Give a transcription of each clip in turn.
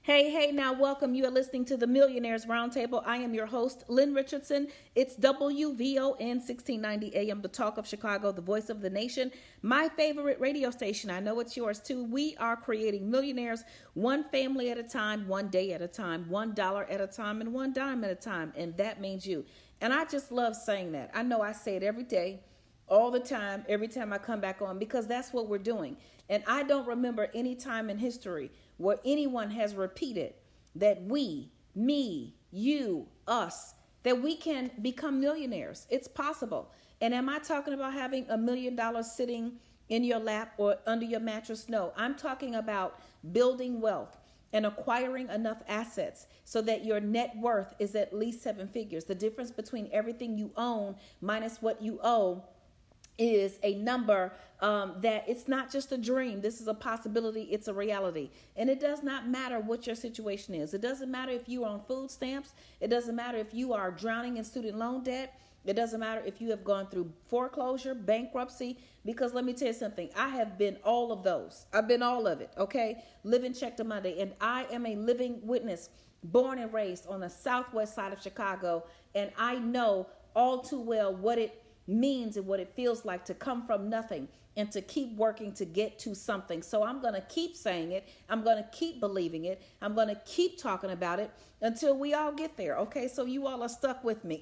Hey, hey, now welcome. You are listening to the Millionaires Roundtable. I am your host, Lynn Richardson. It's WVON 1690 AM, the talk of Chicago, the voice of the nation. My favorite radio station. I know it's yours too. We are creating millionaires one family at a time, one day at a time, $1 at a time, and one dime at a time. And that means you. And I just love saying that. I know I say it every day, all the time, every time I come back on, because that's what we're doing. And I don't remember any time in history where anyone has repeated that we, me, you, us, that we can become millionaires. It's possible. And am I talking about having $1 million sitting in your lap or under your mattress? No, I'm talking about building wealth and acquiring enough assets so that your net worth is at least 7 figures. The difference between everything you own minus what you owe is a number that it's not just a dream. This is a possibility. It's a reality. And it does not matter what your situation is. It doesn't matter if you are on food stamps. It doesn't matter if you are drowning in student loan debt. It doesn't matter if you have gone through foreclosure, bankruptcy, because let me tell you something. I have been all of those. I've been all of it, okay? Living check to Monday. And I am a living witness, born and raised on the southwest side of Chicago. And I know all too well what it means and what it feels like to come from nothing and to keep working to get to something. So I'm going to keep saying it. I'm going to keep believing it. I'm going to keep talking about it until we all get there. Okay, so you all are stuck with me.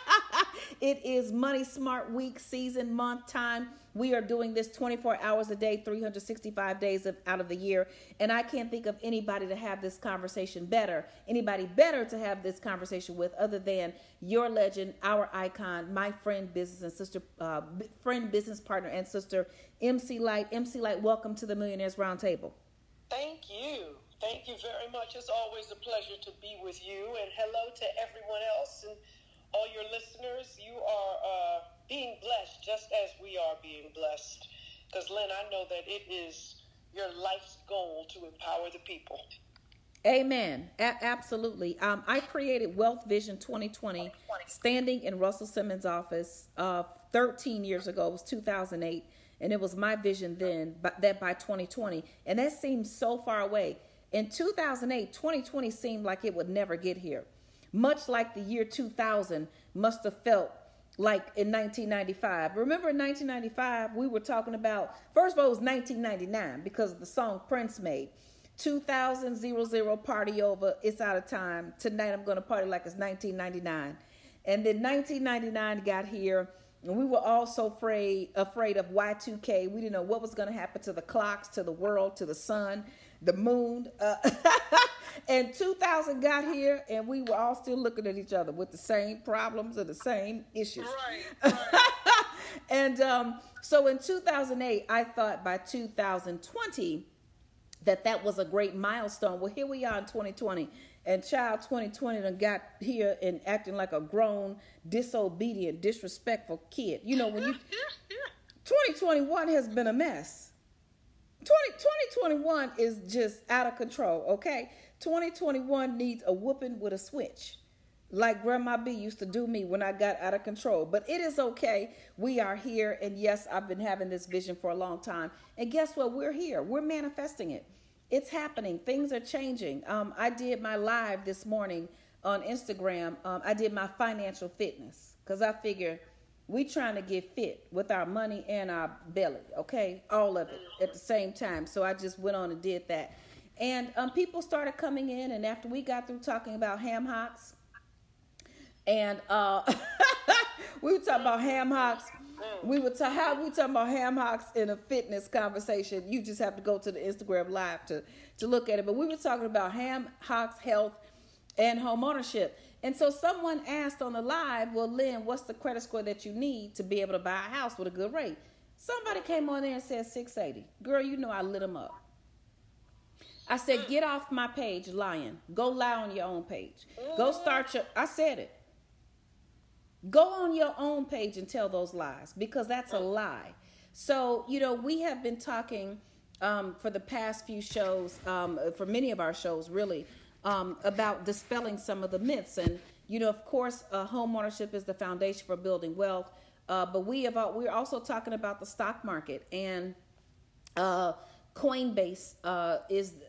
It is Money Smart Week, season, month, time. We are doing this 24 hours a day, 365 days out of the year. And I can't think of anybody to have this conversation better, anybody better to have this conversation with other than your legend, our icon, my friend, business and sister, friend, business partner, and sister, MC Light. MC Light, welcome to the Millionaires Roundtable. Thank you. Thank you very much. It's always a pleasure to be with you. And hello to everyone else and all your listeners. You are being blessed just as we are being blessed. Because, Lynn, I know that it is your life's goal to empower the people. Amen. Absolutely. I created Wealth Vision 2020 standing in Russell Simmons' office 13 years ago. It was 2008. And it was my vision then that by 2020. And that seems so far away. In 2008, 2020 seemed like it would never get here. Much like the year 2000 must have felt like in 1995. Remember in 1995, we were talking about, first of all, it was 1999 because of the song Prince made. 2000, 00, party over, it's out of time. Tonight I'm going to party like it's 1999. And then 1999 got here, and we were all so afraid of Y2K. We didn't know what was going to happen to the clocks, to the world, to the sun, the moon. And 2000 got here, and we were all still looking at each other with the same problems and the same issues. Right. And so in 2008, I thought by 2020 that was a great milestone. Well, here we are in 2020, and child 2020 done got here and acting like a grown, disobedient, disrespectful kid. You know, when you 2021 has been a mess. 2021 is just out of control, okay? 2021 needs a whooping with a switch, like Grandma B used to do me when I got out of control. But it is okay. We are here, and yes, I've been having this vision for a long time. And guess what? We're here. We're manifesting it. It's happening. Things are changing. I did my live this morning on Instagram. I did my financial fitness because I figure we trying to get fit with our money and our belly, okay? All of it at the same time. So I just went on and did that. And people started coming in, and after we got through talking about ham hocks, and we were talking about ham hocks. We talking about ham hocks in a fitness conversation. You just have to go to the Instagram live to look at it. But we were talking about ham hocks, health, and home ownership. And so someone asked on the live, well, Lynn, what's the credit score that you need to be able to buy a house with a good rate? Somebody came on there and said 680. Girl, you know I lit them up. I said, get off my page lying. Go lie on your own page. Go start I said it. Go on your own page and tell those lies, because that's a lie. So, you know, we have been talking for the past few shows, for many of our shows really, about dispelling some of the myths. And, you know, of course, home ownership is the foundation for building wealth. But we're also talking about the stock market, and Coinbase is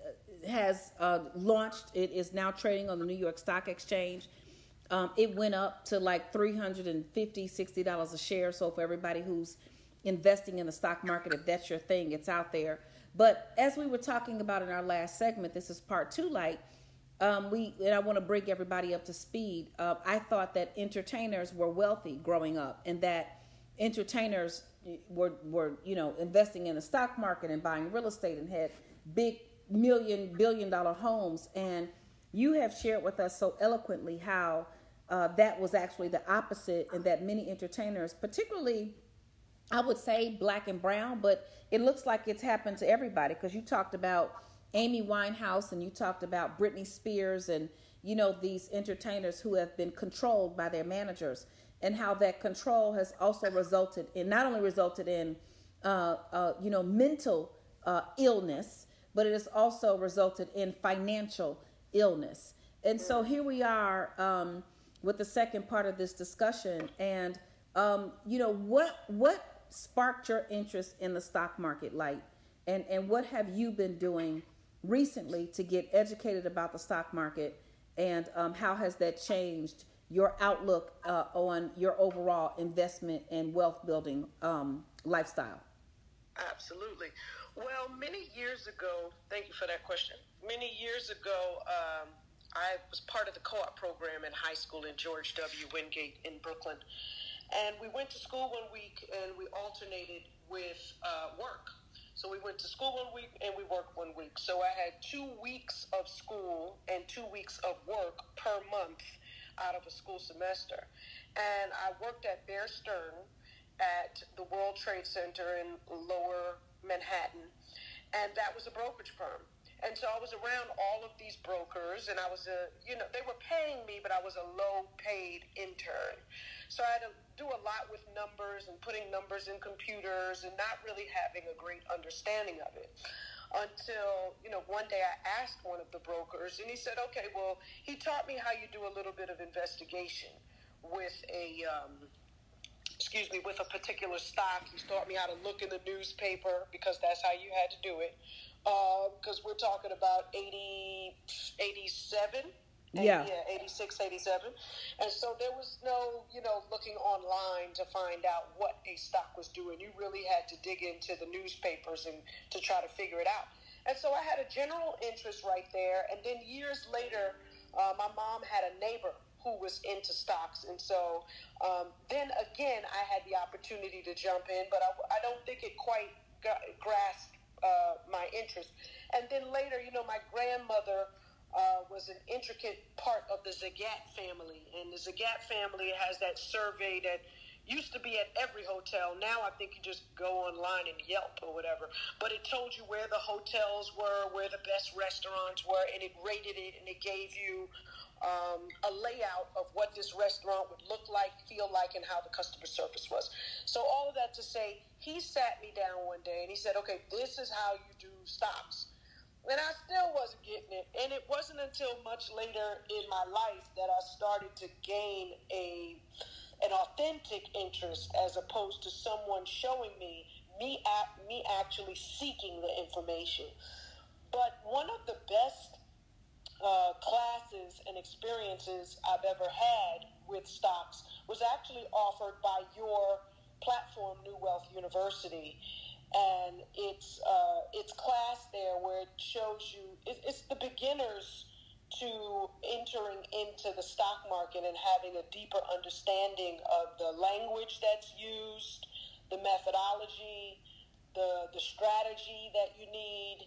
has launched. It is now trading on the New York Stock Exchange. It went up to like $350, $60 a share. So for everybody who's investing in the stock market, if that's your thing, it's out there. But as we were talking about in our last segment, this is part two, like, and I want to bring everybody up to speed. I thought that entertainers were wealthy growing up, and that entertainers were investing in the stock market and buying real estate and had big billion-dollar homes. And you have shared with us so eloquently how that was actually the opposite, and that many entertainers, particularly, I would say black and brown, but it looks like it's happened to everybody, because you talked about Amy Winehouse and you talked about Britney Spears and, these entertainers who have been controlled by their managers, and how that control has also resulted in, not only resulted in, mental illness, but it has also resulted in financial illness. And so here we are with the second part of this discussion. And, what sparked your interest in the stock market, like, and what have you been doing recently to get educated about the stock market, and how has that changed your outlook on your overall investment and wealth building lifestyle? Absolutely. Well, many years ago, thank you for that question. Many years ago, I was part of the co-op program in high school in George W. Wingate in Brooklyn. And we went to school 1 week and we alternated with work. So we went to school 1 week and we worked 1 week. So I had 2 weeks of school and 2 weeks of work per month out of a school semester. And I worked at Bear Stearns at the World Trade Center in Lower Manhattan. And that was a brokerage firm. And so I was around all of these brokers, and I was they were paying me, but I was a low-paid intern. So I had to do a lot with numbers and putting numbers in computers and not really having a great understanding of it. Until, one day I asked one of the brokers, and he said, okay, well, he taught me how you do a little bit of investigation with with a particular stock. He taught me how to look in the newspaper, because that's how you had to do it. Because we're talking about 87, 86, 87. And so there was no, looking online to find out what a stock was doing. You really had to dig into the newspapers and to try to figure it out. And so I had a general interest right there. And then years later, my mom had a neighbor who was into stocks. And so then again, I had the opportunity to jump in, but I don't think it quite grasped my interest. And then later, my grandmother was an intricate part of the Zagat family. And the Zagat family has that survey that used to be at every hotel. Now I think you just go online and Yelp or whatever. But it told you where the hotels were, where the best restaurants were, and it rated it, and it gave you a layout of what this restaurant would look like, feel like, and how the customer service was. So all of that to say, he sat me down one day and he said, okay, this is how you do stocks. And I still wasn't getting it. And it wasn't until much later in my life that I started to gain an authentic interest, as opposed to someone showing me actually seeking the information. But one of the best classes and experiences I've ever had with stocks was actually offered by your platform, New Wealth University. And it's class there where it shows you, it's the beginners to entering into the stock market and having a deeper understanding of the language that's used, the methodology, the strategy that you need.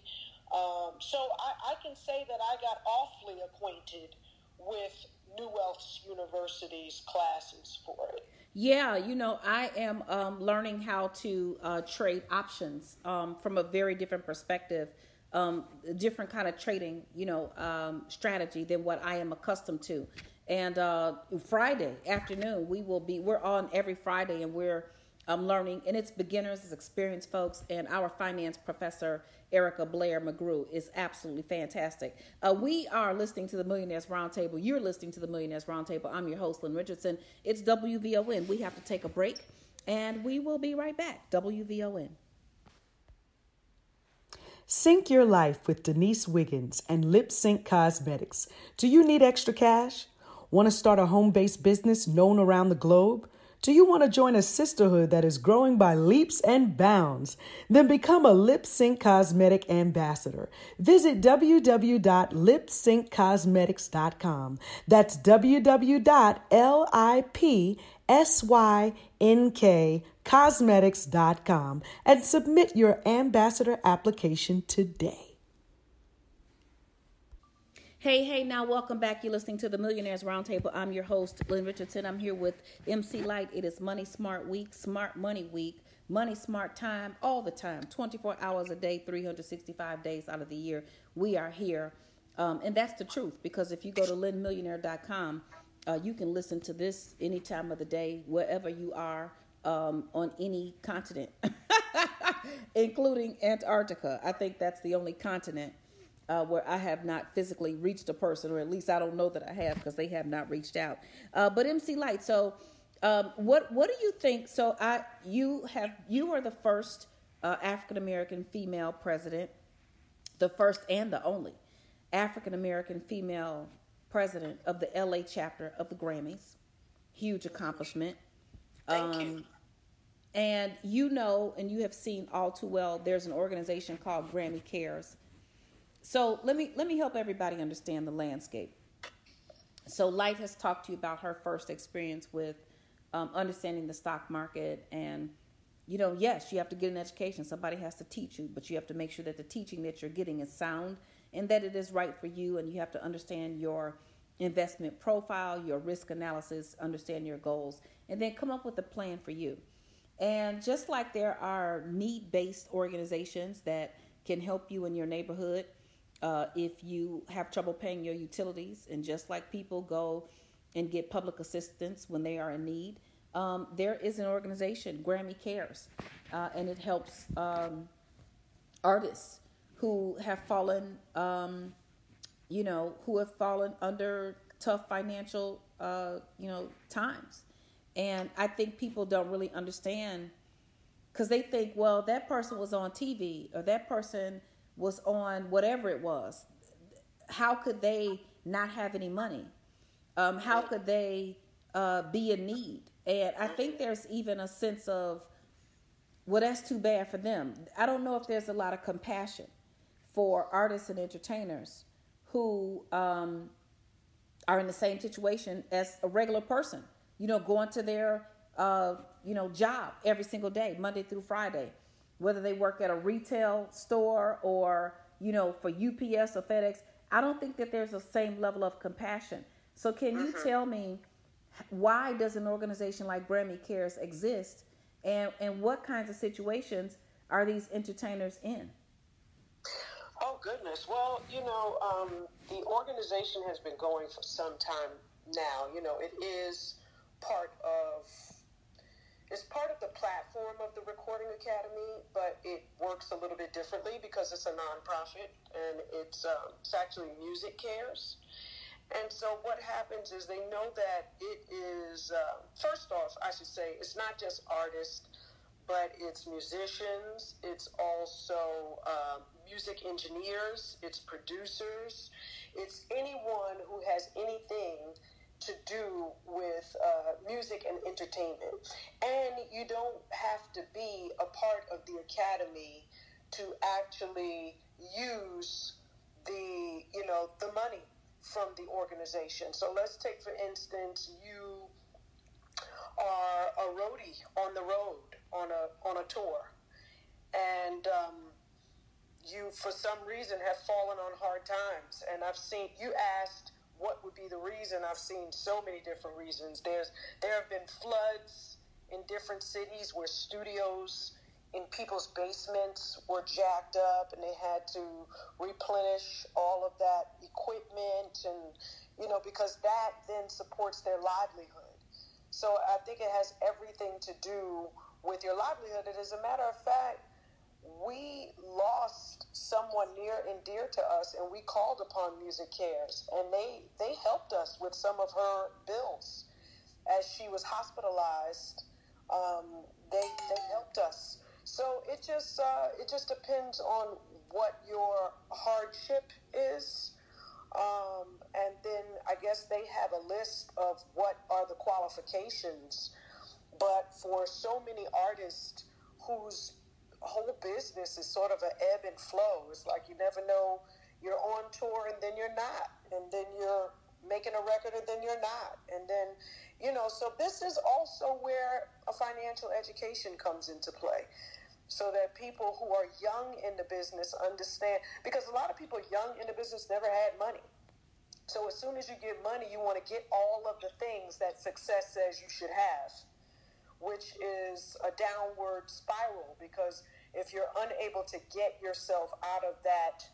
So I can say that I got awfully acquainted with New Wealth University's classes for it. Yeah, I am learning how to trade options from a very different perspective, different kind of trading, strategy than what I am accustomed to. And Friday afternoon, we're on every Friday, and we're learning, and it's beginners, it's experienced folks, and our finance professor, Erica Blair McGrew, is absolutely fantastic. We are listening to the Millionaires Roundtable. You're listening to the Millionaires Roundtable. I'm your host, Lynn Richardson. It's WVON. We have to take a break, and we will be right back. WVON. Sync your life with Denise Wiggins and Lip Sync Cosmetics. Do you need extra cash? Want to start a home-based business known around the globe? Do you want to join a sisterhood that is growing by leaps and bounds? Then become a Lip Sync Cosmetic ambassador. Visit www.lipsyncosmetics.com. That's www.lipsyncosmetics.com and submit your ambassador application today. Hey, now welcome back. You're listening to the Millionaires Roundtable. I'm your host, Lynn Richardson. I'm here with MC Light. It is Money Smart Week, Smart Money Week, Money Smart Time, all the time, 24 hours a day, 365 days out of the year. We are here. And that's the truth, because if you go to lynnmillionaire.com, you can listen to this any time of the day, wherever you are, on any continent, including Antarctica. I think that's the only continent where I have not physically reached a person, or at least I don't know that I have, because they have not reached out. But MC Light, so what do you think? So you are the first African American female president, the first and the only African American female president of the LA chapter of the Grammys. Huge accomplishment. Thank you. And you know, and you have seen all too well, there's an organization called Grammy Cares. So let me help everybody understand the landscape. So Light has talked to you about her first experience with understanding the stock market, and yes, you have to get an education. Somebody has to teach you, but you have to make sure that the teaching that you're getting is sound and that it is right for you. And you have to understand your investment profile, your risk analysis, understand your goals, and then come up with a plan for you. And just like there are need-based organizations that can help you in your neighborhood, if you have trouble paying your utilities, and just like people go and get public assistance when they are in need, there is an organization, Grammy Cares, and it helps artists who have fallen, under tough financial, times. And I think people don't really understand, because they think, well, that person was on TV, or that person was on whatever it was. How could they not have any money? How could they be in need? And I think there's even a sense of, well, that's too bad for them. I don't know if there's a lot of compassion for artists and entertainers who are in the same situation as a regular person, going to their, job every single day, Monday through Friday, whether they work at a retail store or, for UPS or FedEx. I don't think that there's the same level of compassion. So can you tell me, why does an organization like Grammy Cares exist, and what kinds of situations are these entertainers in? Oh, goodness. Well, the organization has been going for some time now. It is it's part of the platform of the Recording Academy, but it works a little bit differently because it's a nonprofit, and it's actually Music Cares. And so what happens is they know that it is, first off, I should say, it's not just artists, but it's musicians, it's also music engineers, it's producers, it's anyone who has anything to do with music and entertainment. And you don't have to be a part of the academy to actually use the money from the organization. So let's take, for instance, you are a roadie on the road on a tour, and you for some reason have fallen on hard times. And I've seen, you asked what would be the reason. I've seen so many different reasons. There have been floods in different cities where studios in people's basements were jacked up, and they had to replenish all of that equipment, and because that then supports their livelihood. So I think it has everything to do with your livelihood. And as a matter of fact, we lost someone near and dear to us, and we called upon Music Cares, and they helped us with some of her bills as she was hospitalized. They helped us. So it just depends on what your hardship is. And then I guess they have a list of what are the qualifications. But for so many artists whose whole business is sort of an ebb and flow, it's like you never know, you're on tour and then you're not, and then you're making a record and then you're not, and then, so this is also where a financial education comes into play, so that people who are young in the business understand, because a lot of people young in the business never had money. So as soon as you get money, you want to get all of the things that success says you should have, which is a downward spiral, because if you're unable to get yourself out of that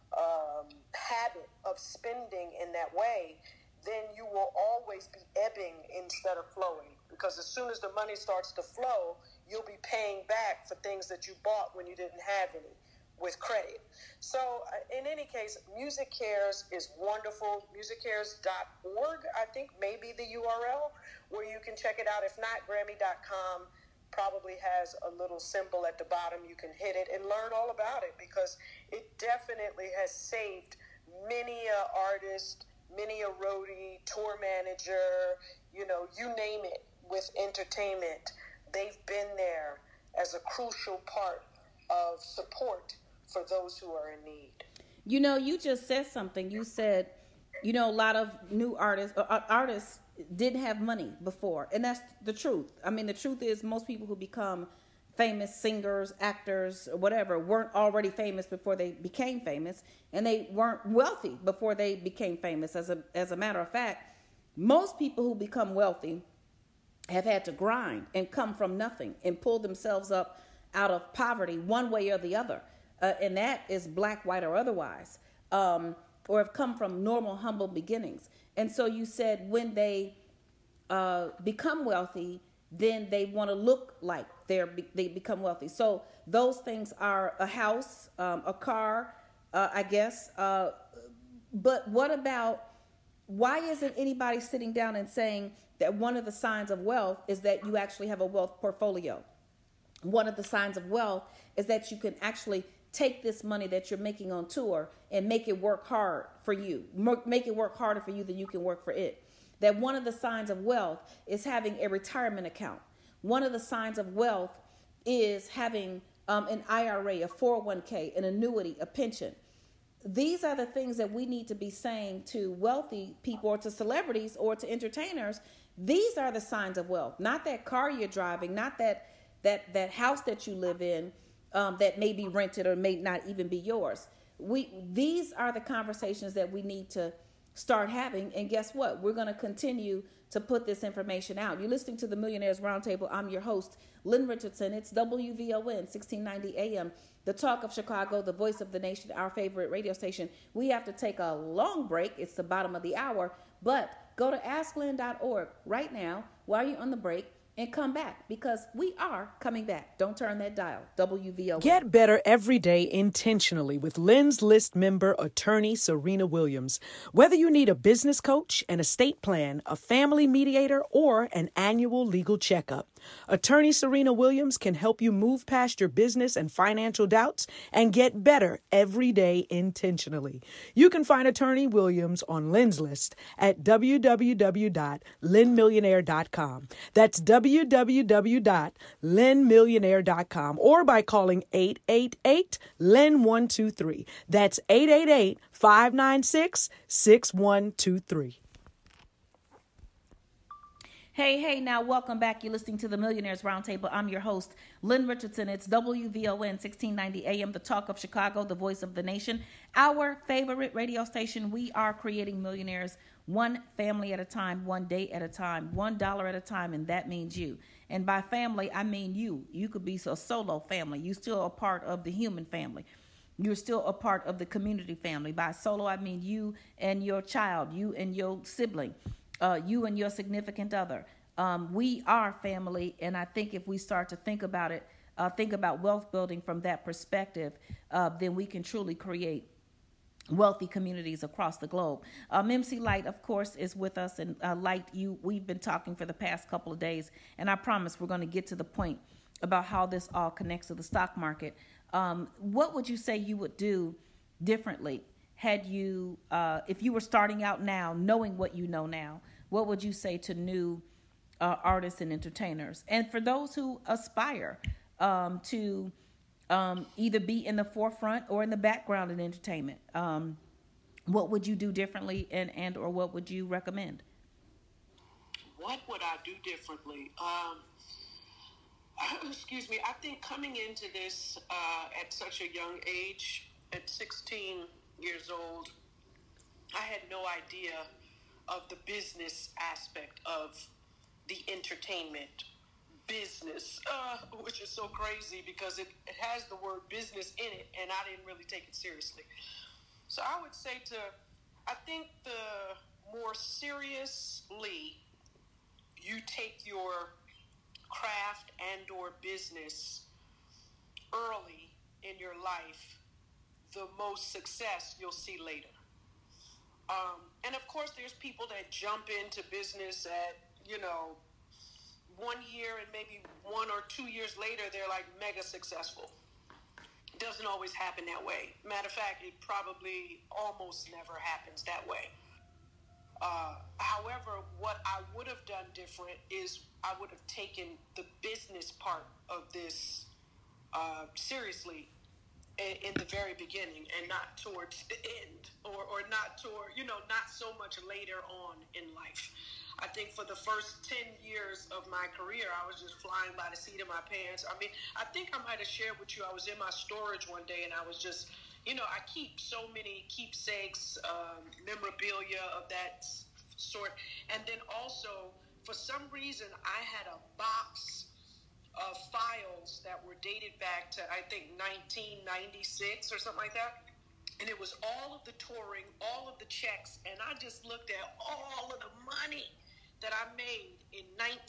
habit of spending in that way, then you will always be ebbing instead of flowing, because as soon as the money starts to flow, you'll be paying back for things that you bought when you didn't have any with credit. So in any case, Music Cares is wonderful. MusicCares.org, I think, may be the URL where you can check it out. If not, Grammy.com probably has a little symbol at the bottom. You can hit it and learn all about it, because it definitely has saved many a artist, many a roadie, tour manager, you name it, with entertainment. They've been there as a crucial part of support for those who are in need. You just said something. You said, a lot of new artists didn't have money before. And that's the truth. I mean, the truth is most people who become famous singers, actors, or whatever, weren't already famous before they became famous, and they weren't wealthy before they became famous. As a matter of fact, most people who become wealthy have had to grind and come from nothing and pull themselves up out of poverty one way or the other. And that is black, white, or otherwise, or have come from normal, humble beginnings. And so you said when they become wealthy, then they want to look like they become wealthy. So those things are a house, a car, I guess. But what about, why isn't anybody sitting down and saying that one of the signs of wealth is that you actually have a wealth portfolio? One of the signs of wealth is that you can actually take this money that you're making on tour and make it work hard for you, make it work harder for you than you can work for it. That one of the signs of wealth is having a retirement account. One of the signs of wealth is having an IRA, a 401k, an annuity, a pension. These are the things that we need to be saying to wealthy people, or to celebrities, or to entertainers. These are the signs of wealth, not that car you're driving, not that house that you live in that may be rented or may not even be yours. These are the conversations that we need to start having. And guess what? We're going to continue to put this information out. You're listening to the Millionaires Roundtable. I'm your host, Lynn Richardson. It's WVON 1690 AM, the talk of Chicago, the voice of the nation, our favorite radio station. We have to take a long break. It's the bottom of the hour, but go to AskLynn.org right now while you're on the break and come back, because we are coming back. Don't turn that dial. WVO. Get better every day intentionally with Lynn's List member attorney Serena Williams. Whether you need a business coach, an estate plan, a family mediator, or an annual legal checkup, attorney Serena Williams can help you move past your business and financial doubts and get better every day intentionally. You can find attorney Williams on Lynn's List at www.lynnmillionaire.com. That's www.lynnmillionaire.com, or by calling 888-LYNN-123. That's 888-596-6123. Hey, now welcome back. You're listening to the Millionaires Roundtable. I'm your host, Lynn Richardson. It's WVON 1690 AM, the talk of Chicago, the voice of the nation, our favorite radio station. We are creating millionaires one family at a time, one day at a time, $1 at a time, and that means you. And by family, I mean you. You could be a solo family. You're still a part of the human family. You're still a part of the community family. By solo, I mean you and your child, you and your sibling. You and your significant other. We are family, and I think if we start to think about it, think about wealth building from that perspective, then we can truly create wealthy communities across the globe. MC Light, of course, is with us, and Light, we've been talking for the past couple of days, and I promise we're going to get to the point about how this all connects to the stock market. what would you say you would do differently had you, if you were starting out now, knowing what you know now? What would you say to new artists and entertainers? And for those who aspire to either be in the forefront or in the background in entertainment, what would you do differently, and or what would you recommend? What would I do differently? Excuse me. I think coming into this at such a young age, at 16 years old, I had no idea of the business aspect of the entertainment business, which is so crazy because it has the word business in it, and I didn't really take it seriously. So I would say I think the more seriously you take your craft and or business early in your life, the most success you'll see later. And of course, there's people that jump into business at, 1 year, and maybe 1 or 2 years later, they're like mega successful. It doesn't always happen that way. Matter of fact, it probably almost never happens that way. However, what I would have done different is I would have taken the business part of this seriously in the very beginning, and not towards the end, or not toward, not so much later on in life. I think for the first 10 years of my career, I was just flying by the seat of my pants. I mean, I think I might have shared with you, I was in my storage one day, and I was just, I keep so many keepsakes, memorabilia of that sort. And then also, for some reason, I had a box of files that were dated back to, I think, 1996 or something like that. And it was all of the touring, all of the checks, and I just looked at all of the money that I made in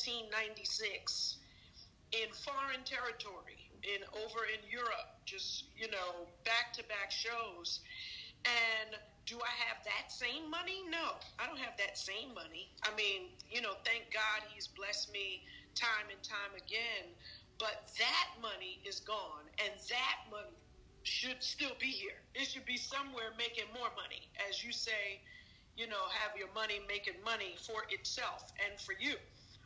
1996 in foreign territory, over in Europe, just, back-to-back shows. And do I have that same money? No, I don't have that same money. I mean, thank God he's blessed me time and time again, but that money is gone, and that money should still be here. It should be somewhere making more money, as you say, have your money making money for itself and for you.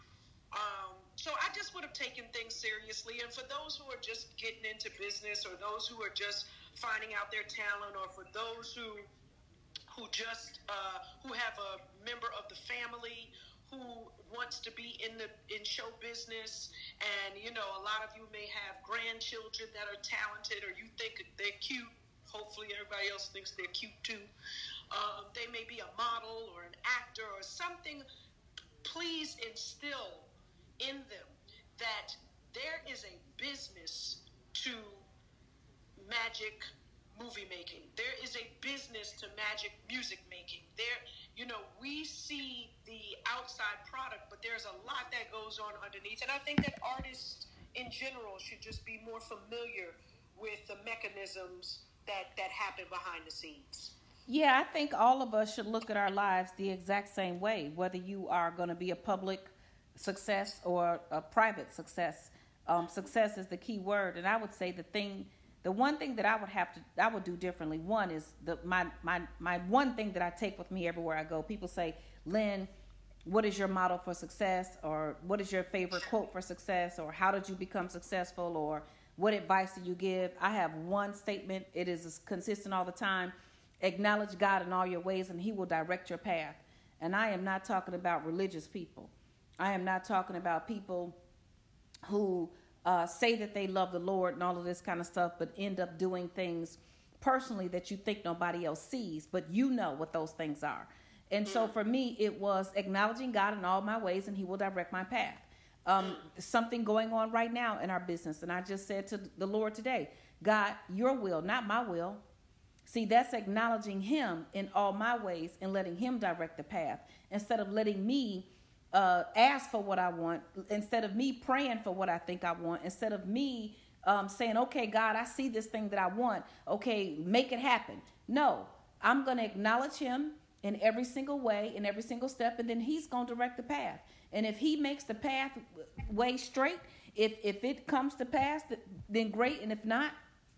So I just would have taken things seriously. And for those who are just getting into business, or those who are just finding out their talent, or for those who just who have a member of the family who wants to be in show business, and a lot of you may have grandchildren that are talented, or you think they're cute. Hopefully everybody else thinks they're cute too. They may be a model or an actor or something. Please instill in them that there is a business to magic movie making. There is a business to magic music making. We see the outside product, but there's a lot that goes on underneath. And I think that artists in general should just be more familiar with the mechanisms that happen behind the scenes. Yeah, I think all of us should look at our lives the exact same way, whether you are going to be a public success or a private success. Success is the key word. And I would say the one thing that I would do differently. One is my one thing that I take with me everywhere I go. People say, Lynn, what is your model for success? Or what is your favorite quote for success? Or how did you become successful? Or what advice do you give? I have one statement. It is consistent all the time. Acknowledge God in all your ways, and he will direct your path. And I am not talking about religious people. I am not talking about people who say that they love the Lord and all of this kind of stuff, but end up doing things personally that you think nobody else sees, but you know what those things are. And so for me, it was acknowledging God in all my ways, and he will direct my path. Something going on right now in our business, and I just said to the Lord today, God, your will, not my will. See, that's acknowledging him in all my ways and letting him direct the path, instead of letting me ask for what I want, instead of me praying for what I think I want, instead of me saying, okay, God, I see this thing that I want. Okay, make it happen. No, I'm going to acknowledge him in every single way, in every single step, and then he's going to direct the path. And if he makes the pathway straight, if it comes to pass, then great. And if not,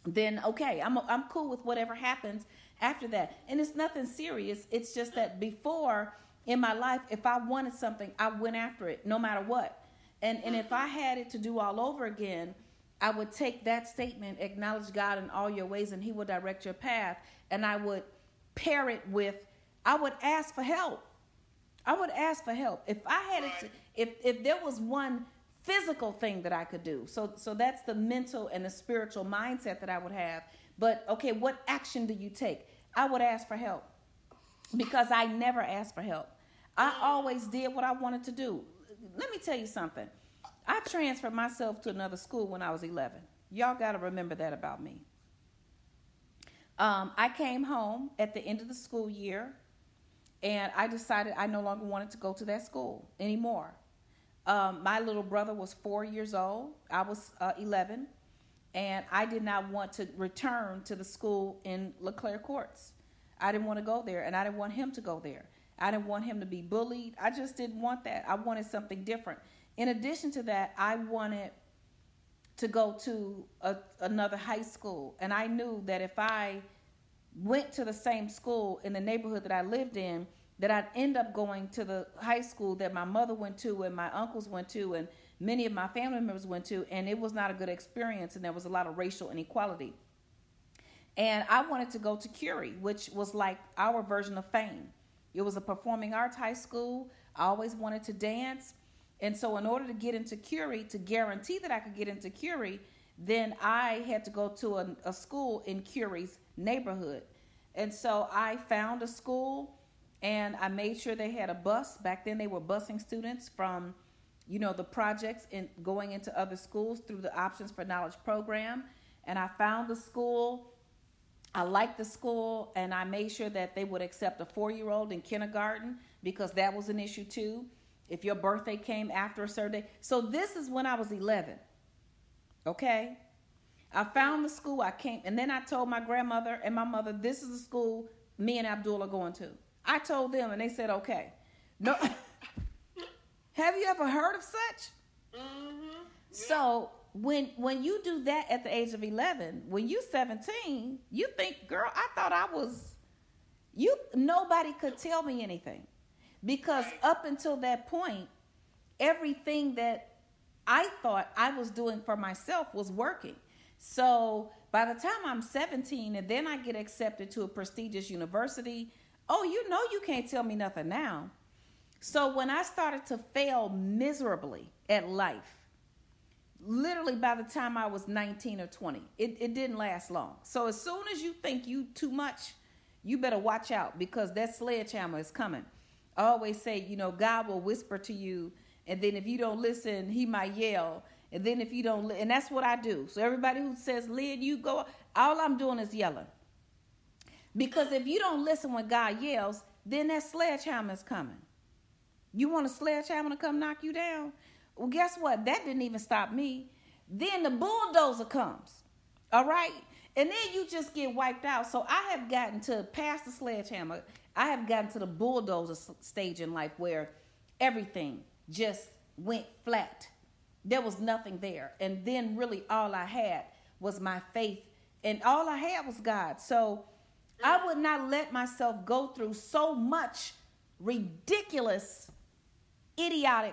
then okay, I'm cool with whatever happens after that. And it's nothing serious. It's just that before in my life, if I wanted something, I went after it no matter what. And if I had it to do all over again, I would take that statement, acknowledge God in all your ways and he will direct your path. And I would pair it with, I would ask for help. I would ask for help. If I had it to, if there was one physical thing that I could do. So that's the mental and the spiritual mindset that I would have. But okay, what action do you take? I would ask for help because I never asked for help. I always did what I wanted to do. Let me tell you something. I transferred myself to another school when I was 11. Y'all got to remember that about me. I came home at the end of the school year and I decided I no longer wanted to go to that school anymore. My little brother was 4 years old. I was 11. And I did not want to return to the school in LeClaire Courts. I didn't want to go there, and I didn't want him to go there. I didn't want him to be bullied. I just didn't want that. I wanted something different. In addition to that, I wanted to go to another high school. And I knew that if I went to the same school in the neighborhood that I lived in, that I'd end up going to the high school that my mother went to and my uncles went to and many of my family members went to, and it was not a good experience, and there was a lot of racial inequality. And I wanted to go to Curie, which was like our version of Fame. It was a performing arts high school. I always wanted to dance. And so in order to get into Curie, to guarantee that I could get into Curie, then I had to go to a school in Curie's neighborhood. And so I found a school, and I made sure they had a bus. Back then they were busing students from, the projects and going into other schools through the Options for Knowledge program. And I found the school. I liked the school, and I made sure that they would accept a 4-year-old in kindergarten because that was an issue too. If your birthday came after a certain day. So this is when I was 11. Okay? I found the school. I came, and then I told my grandmother and my mother, this is the school me and Abdul are going to. I told them, and they said, okay. No. Have you ever heard of such? Mm-hmm. Yeah. So when you do that at the age of 11, when you're 17, you think, girl, I thought I was, nobody could tell me anything. Because up until that point, everything that I thought I was doing for myself was working. So by the time I'm 17 and then I get accepted to a prestigious university, you can't tell me nothing now. So when I started to fail miserably at life, literally by the time I was 19 or 20, it didn't last long. So as soon as you think you too much, you better watch out because that sledgehammer is coming. I always say, God will whisper to you, and then if you don't listen, he might yell. And then if you don't, and that's what I do. So everybody who says, Lynn, you go, all I'm doing is yelling. Because if you don't listen when God yells, then that sledgehammer is coming. You want a sledgehammer to come knock you down? Well, guess what? That didn't even stop me. Then the bulldozer comes. All right? And then you just get wiped out. So I have gotten to past the sledgehammer. I have gotten to the bulldozer stage in life where everything just went flat. There was nothing there. And then really all I had was my faith. And all I had was God. So I would not let myself go through so much ridiculous, idiotic,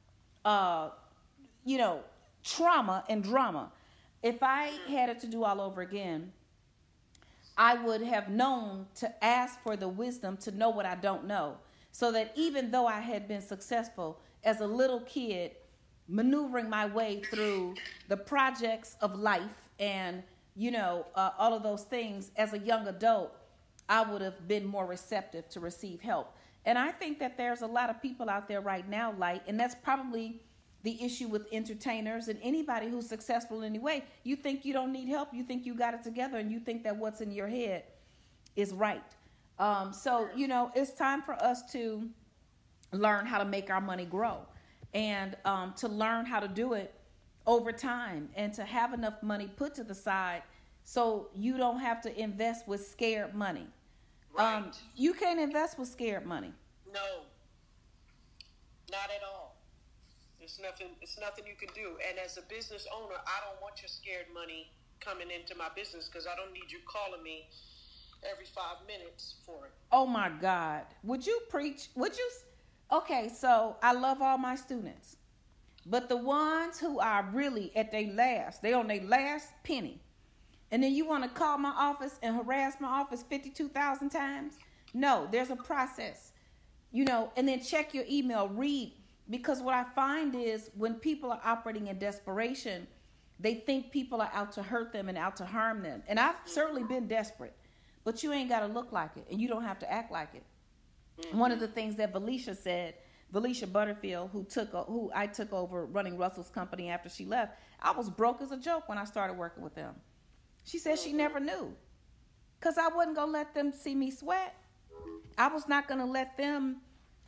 trauma and drama. If I had it to do all over again, I would have known to ask for the wisdom to know what I don't know. So that even though I had been successful as a little kid, maneuvering my way through the projects of life and, all of those things as a young adult, I would have been more receptive to receive help. And I think that there's a lot of people out there right now, and that's probably the issue with entertainers and anybody who's successful in any way. You think you don't need help. You think you got it together, and you think that what's in your head is right. So it's time for us to learn how to make our money grow and to learn how to do it over time and to have enough money put to the side so you don't have to invest with scared money. Right. You can't invest with scared money. No, not at all. It's nothing you can do. And as a business owner, I don't want your scared money coming into my business because I don't need you calling me every 5 minutes for it. Oh my God. Would you preach? Okay, so I love all my students, but the ones who are really at they on their last penny, and then you want to call my office and harass my office 52,000 times? No, there's a process, and then check your email, read, because what I find is when people are operating in desperation, they think people are out to hurt them and out to harm them. And I've certainly been desperate, but you ain't got to look like it and you don't have to act like it. Mm-hmm. One of the things that Valicia Butterfield, who I took over running Russell's company after she left, I was broke as a joke when I started working with them. She said she never knew because I wasn't going to let them see me sweat. I was not going to let them,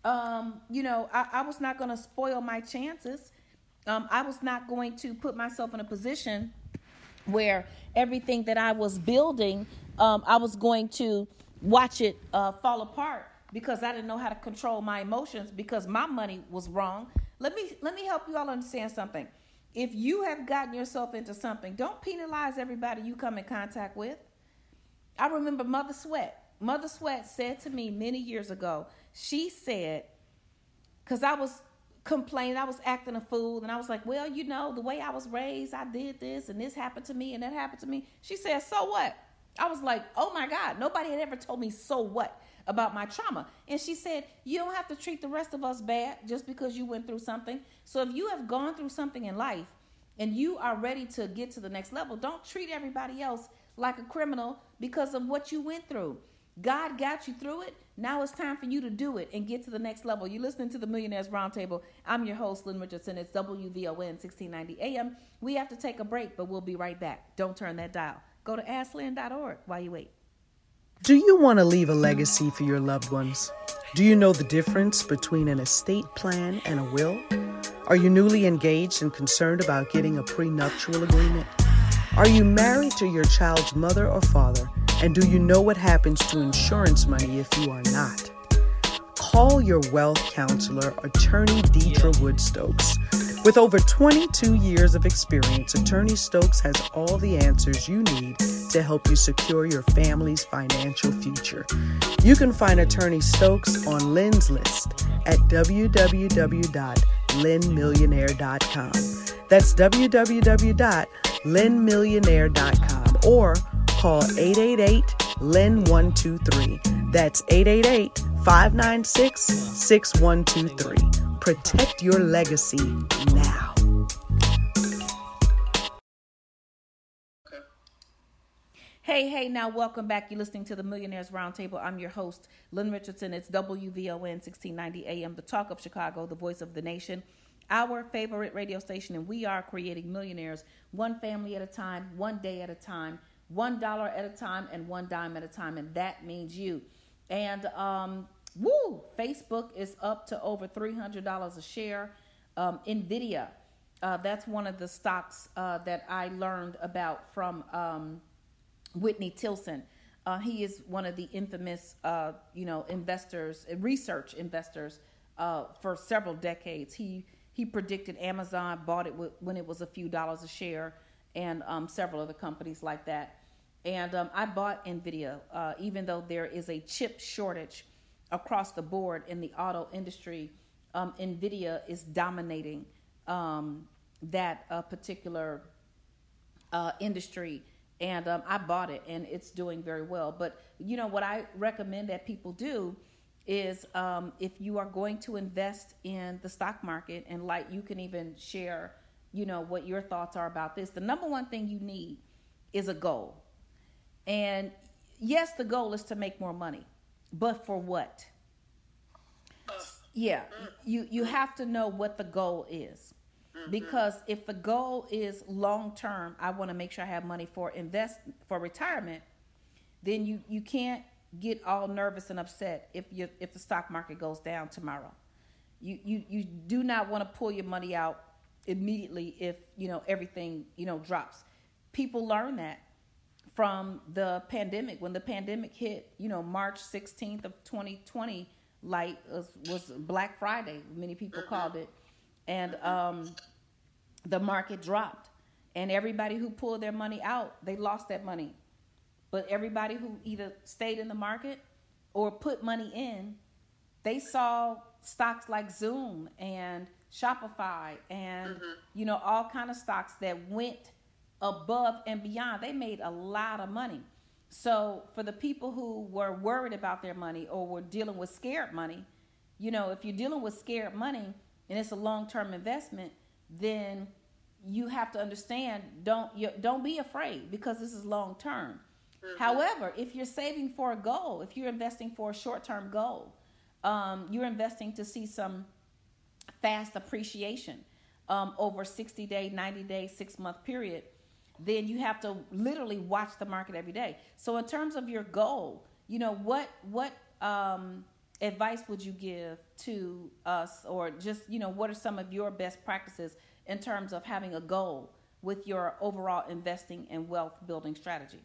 I was not going to spoil my chances. I was not going to put myself in a position where everything that I was building, I was going to watch it fall apart because I didn't know how to control my emotions because my money was wrong. Let me help you all understand something. If you have gotten yourself into something, don't penalize everybody you come in contact with. I remember Mother Sweat. Mother Sweat said to me many years ago, she said, because I was complaining, I was acting a fool, and I was like, well, the way I was raised, I did this, and this happened to me, and that happened to me. She said, so what? I was like, oh my God, nobody had ever told me so what about my trauma. And she said, you don't have to treat the rest of us bad just because you went through something. So if you have gone through something in life and you are ready to get to the next level, don't treat everybody else like a criminal because of what you went through. God got you through it. Now it's time for you to do it and get to the next level. You're listening to the Millionaires Roundtable. I'm your host, Lynn Richardson. It's WVON 1690 AM. We have to take a break, but we'll be right back. Don't turn that dial. Go to AskLynn.org while you wait. Do you want to leave a legacy for your loved ones? Do you know the difference between an estate plan and a will? Are you newly engaged and concerned about getting a prenuptial agreement? Are you married to your child's mother or father? And do you know what happens to insurance money if you are not? Call your wealth counselor, Attorney Deidre Woodstokes. With over 22 years of experience, Attorney Stokes has all the answers you need to help you secure your family's financial future. You can find Attorney Stokes on Lynn's list at www.lynnmillionaire.com. That's www.lynnmillionaire.com or call 888-LYNN-123. That's 888-596-6123. Protect your legacy now. Hey, now welcome back. You're listening to the Millionaires Roundtable. I'm your host, Lynn Richardson. It's WVON 1690 AM, the talk of Chicago, the voice of the nation, our favorite radio station, and we are creating millionaires one family at a time, one day at a time, $1 at a time, and one dime at a time, and that means you. And Facebook is up to over $300 a share. Nvidia, that's one of the stocks that I learned about from Whitney Tilson. He is one of the infamous, research investors for several decades. He predicted Amazon, bought it when it was a few dollars a share, and several other companies like that. And I bought NVIDIA, even though there is a chip shortage across the board in the auto industry. NVIDIA is dominating that particular industry. And I bought it, and it's doing very well. But, what I recommend that people do is if you are going to invest in the stock market, and you can even share, what your thoughts are about this. The number one thing you need is a goal. And yes, the goal is to make more money, but for what? Yeah, you have to know what the goal is. Because if the goal is long term, I want to make sure I have money for retirement, then you can't get all nervous and upset if the stock market goes down tomorrow. You do not want to pull your money out immediately if everything drops. People learn that from the pandemic. When the pandemic hit, March 16th of 2020, was Black Friday. Many people called it. And the market dropped. And everybody who pulled their money out, they lost that money. But everybody who either stayed in the market or put money in, they saw stocks like Zoom and Shopify and, all kind of stocks that went above and beyond. They made a lot of money. So for the people who were worried about their money or were dealing with scared money, if you're dealing with scared money and it's a long-term investment, then you have to understand, don't be afraid, because this is long-term. However, if you're saving for a goal, if you're investing for a short-term goal, you're investing to see some fast appreciation over 60-day, 90-day, 6-month period, then you have to literally watch the market every day. So in terms of your goal, what advice would you give to us, or just, what are some of your best practices in terms of having a goal with your overall investing and wealth building strategy?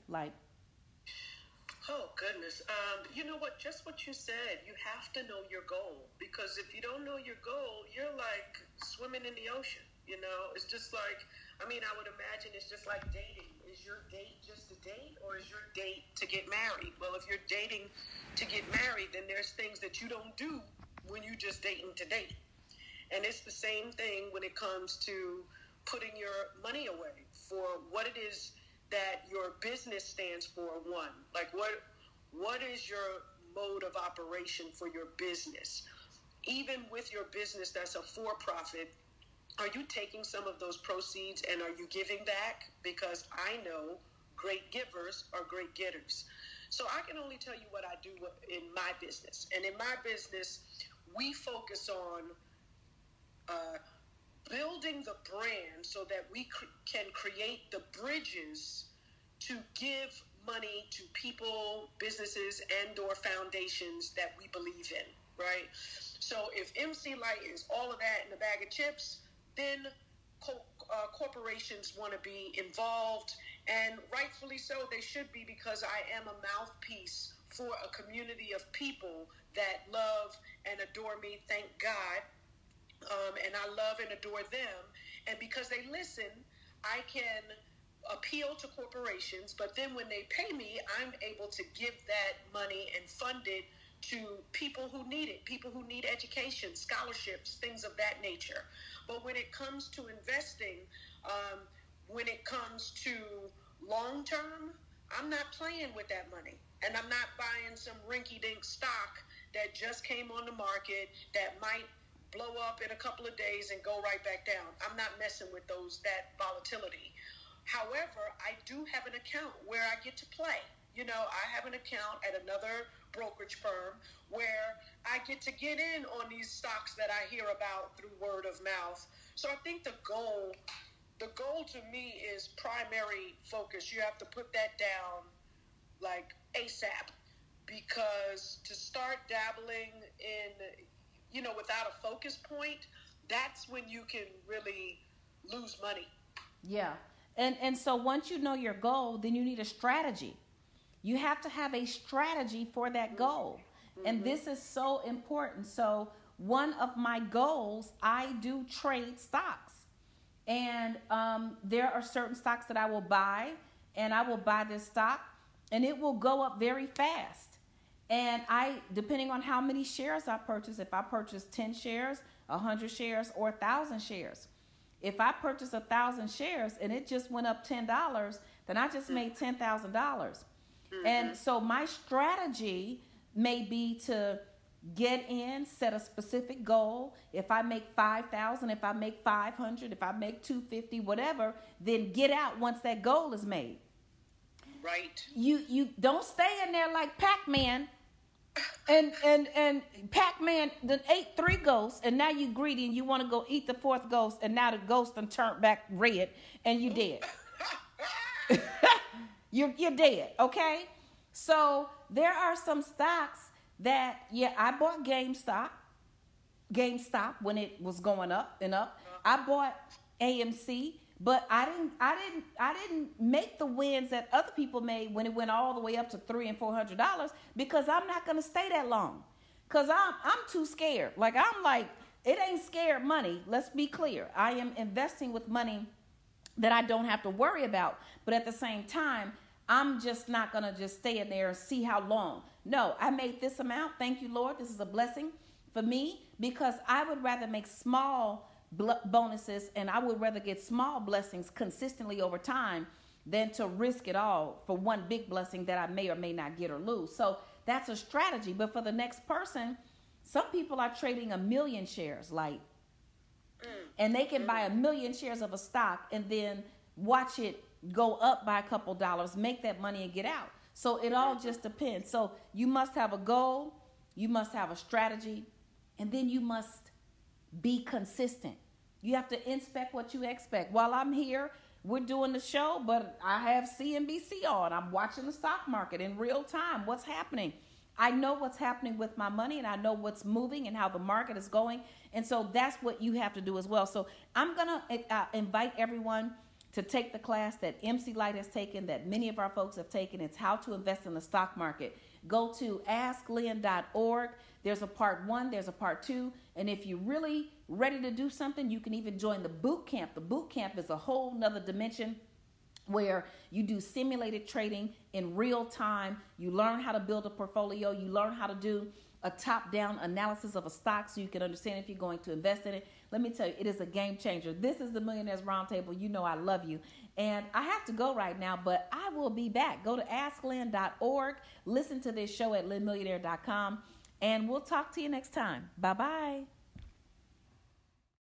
Oh, goodness. You know what? Just what you said. You have to know your goal, because if you don't know your goal, you're like swimming in the ocean. It's just like, I would imagine it's just like dating. Is your date just a date, or is your date to get married? Well, if you're dating to get married, then there's things that you don't do when you're just dating to date. And it's the same thing when it comes to putting your money away for what it is that your business stands for. One, like what is your mode of operation for your business? Even with your business that's a for-profit, are you taking some of those proceeds and are you giving back? Because I know great givers are great getters. So I can only tell you what I do in my business. And in my business, we focus on building the brand so that we can create the bridges to give money to people, businesses, and or foundations that we believe in, right? So if MC Light is all of that in a bag of chips, then corporations want to be involved, and rightfully so, they should be, because I am a mouthpiece for a community of people that love and adore me, thank God, and I love and adore them, and because they listen, I can appeal to corporations, but then when they pay me, I'm able to give that money and fund it to people who need it, people who need education, scholarships, things of that nature. But when it comes to investing, when it comes to long term, I'm not playing with that money. And I'm not buying some rinky-dink stock that just came on the market that might blow up in a couple of days and go right back down. I'm not messing with that volatility. However, I do have an account where I get to play. I have an account at another brokerage firm where I get to get in on these stocks that I hear about through word of mouth. So I think the goal to me is primary focus. You have to put that down like ASAP, because to start dabbling in, without a focus point, that's when you can really lose money. Yeah. And so once you know your goal, then you need a strategy. You have to have a strategy for that goal. Mm-hmm. And this is so important. So one of my goals, I do trade stocks. And there are certain stocks that I will buy, and I will buy this stock, and it will go up very fast. And depending on how many shares I purchase, if I purchase 10 shares, 100 shares, or 1,000 shares. If I purchase 1,000 shares and it just went up $10, then I just made $10,000. Mm-hmm. And so my strategy may be to get in, set a specific goal. If I make 5,000, if I make 500, if I make 250, whatever, then get out once that goal is made. Right. You don't stay in there like Pac-Man. And Pac-Man then ate 3 ghosts, and now you greedy and you want to go eat the 4th ghost, and now the ghost done turned back red and you dead. You're dead, okay? So there are some stocks that, I bought GameStop when it was going up and up. I bought AMC, but I didn't make the wins that other people made when it went all the way up to $300 and $400, because I'm not going to stay that long, because I'm too scared. I'm like, it ain't scared money. Let's be clear. I am investing with money that I don't have to worry about. But at the same time, I'm just not going to just stay in there and see how long. No, I made this amount. Thank you, Lord. This is a blessing for me, because I would rather make small bonuses, and I would rather get small blessings consistently over time than to risk it all for one big blessing that I may or may not get or lose. So that's a strategy. But for the next person, some people are trading 1 million shares, like, and they can buy 1 million shares of a stock and then watch it go up by a couple dollars, make that money and get out. So it all just depends. So you must have a goal, you must have a strategy, and then you must be consistent. You have to inspect what you expect. While I'm here, we're doing the show, but I have CNBC on. I'm watching the stock market in real time. What's happening? I know what's happening with my money, and I know what's moving and how the market is going. And so that's what you have to do as well. So I'm going to invite everyone to take the class that MC Light has taken, that many of our folks have taken. It's how to invest in the stock market. Go to asklynn.org. There's a part 1, there's a part 2. And if you're really ready to do something, you can even join the boot camp. The boot camp is a whole nother dimension where you do simulated trading in real time. You learn how to build a portfolio. You learn how to do a top-down analysis of a stock so you can understand if you're going to invest in it. Let me tell you, it is a game changer. This is the Millionaires Roundtable. You know I love you. And I have to go right now, but I will be back. Go to asklynn.org. Listen to this show at lynnmillionaire.com. And we'll talk to you next time. Bye-bye.